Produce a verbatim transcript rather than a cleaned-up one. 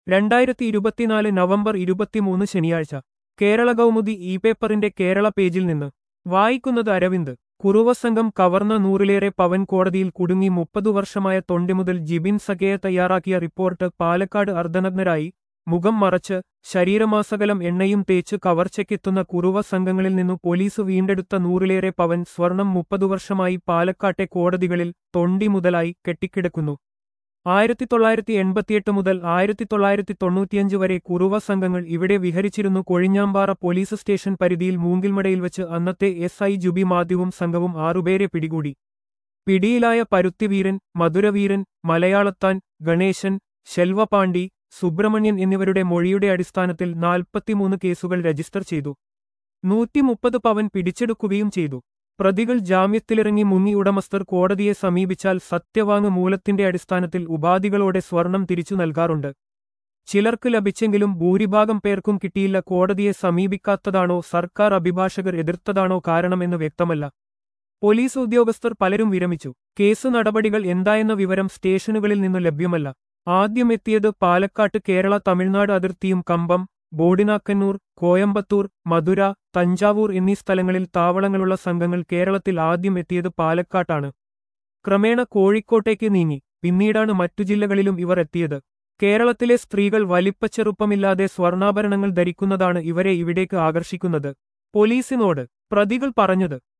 രണ്ടായിരത്തി ഇരുപത്തിനാല് നവംബർ ഇരുപത്തിമൂന്ന് ശനിയാഴ്ച കേരള കൗമുദി ഇ പേപ്പറിന്റെ കേരള പേജിൽ നിന്ന് വായിക്കുന്നത് അരവിന്ദ്. കുറുവസംഘം കവർന്ന നൂറിലേറെ പവൻ കോടതിയിൽ കുടുങ്ങി മുപ്പതു വർഷമായ തൊണ്ടിമുതൽ ജിബിൻ സഖേയ തയ്യാറാക്കിയ റിപ്പോർട്ട്. പാലക്കാട് അർദ്ധനഗ്നരായി മുഖം മറച്ച് ശരീരമാസകലം എണ്ണയും തേച്ച് കവർച്ചയ്ക്കെത്തുന്ന കുറുവ സംഘങ്ങളിൽ നിന്നു പോലീസ് വീണ്ടെടുത്ത നൂറിലേറെ പവൻ സ്വർണം മുപ്പതു വർഷമായി പാലക്കാട്ടെ കോടതികളിൽ തൊണ്ടി മുതലായി കെട്ടിക്കിടക്കുന്നു. ആയിരത്തി തൊള്ളായിരത്തി എൺപത്തിയെട്ട് മുതൽ ആയിരത്തി തൊള്ളായിരത്തി തൊണ്ണൂറ്റിയഞ്ച് വരെ കുറുവ സംഘങ്ങൾ ഇവിടെ വിഹരിച്ചിരുന്നു. കൊഴിഞ്ഞാമ്പാറ പോലീസ് സ്റ്റേഷൻ പരിധിയിൽ മൂങ്കിൽമടയിൽ വച്ച് അന്നത്തെ എസ് ഐ ജുബി മാത്യുവും സംഘവും ആറുപേരെ പിടികൂടി. പിടിയിലായ പരുത്തിവീരൻ, മധുരവീരൻ, മലയാളത്താൻ, ഗണേശൻ, ശെൽവപാണ്ഡി, സുബ്രഹ്മണ്യൻ എന്നിവരുടെ മൊഴിയുടെ അടിസ്ഥാനത്തിൽ നാൽപ്പത്തിമൂന്ന് കേസുകൾ രജിസ്റ്റർ ചെയ്തു. നൂറ്റിമുപ്പത് പവൻ പിടിച്ചെടുക്കുകയും ചെയ്തു. പ്രതികൾ ജാമ്യത്തിലിറങ്ങി മുങ്ങി. ഉടമസ്ഥർ കോടതിയെ സമീപിച്ചാൽ സത്യവാങ് മൂലത്തിന്റെ അടിസ്ഥാനത്തിൽ ഉപാധികളോടെ സ്വർണം തിരിച്ചു നൽകാറുണ്ട്. ചിലർക്ക് ലഭിച്ചെങ്കിലും ഭൂരിഭാഗം പേർക്കും കിട്ടിയില്ല. കോടതിയെ സമീപിക്കാത്തതാണോ സർക്കാർ അഭിഭാഷകർ എതിർത്തതാണോ കാരണമെന്ന് വ്യക്തമല്ല. പോലീസ് ഉദ്യോഗസ്ഥർ പലരും വിരമിച്ചു. കേസ് നടപടികൾ എന്തായെന്ന വിവരം സ്റ്റേഷനുകളിൽ നിന്നു ലഭ്യമല്ല. ആദ്യമെത്തിയത് പാലക്കാട്ട് കേരള തമിഴ്നാട് അതിർത്തിയും കമ്പം, ബോഡിനാക്കന്നൂർ, കോയമ്പത്തൂർ, മധുര, തഞ്ചാവൂർ എന്നീ സ്ഥലങ്ങളിൽ താവളങ്ങളുള്ള സംഘങ്ങൾ കേരളത്തിൽ ആദ്യം എത്തിയത് പാലക്കാട്ടാണ്. ക്രമേണ കോഴിക്കോട്ടേക്ക് നീങ്ങി. പിന്നീടാണ് മറ്റു ജില്ലകളിലും ഇവർ എത്തിയത്. കേരളത്തിലെ സ്ത്രീകൾ വലിപ്പച്ചെറുപ്പമില്ലാതെ സ്വർണ്ണാഭരണങ്ങൾ ധരിക്കുന്നതാണ് ഇവരെ ഇവിടേക്ക് ആകർഷിക്കുന്നത്. പോലീസിനോട് പ്രതികൾ പറഞ്ഞത്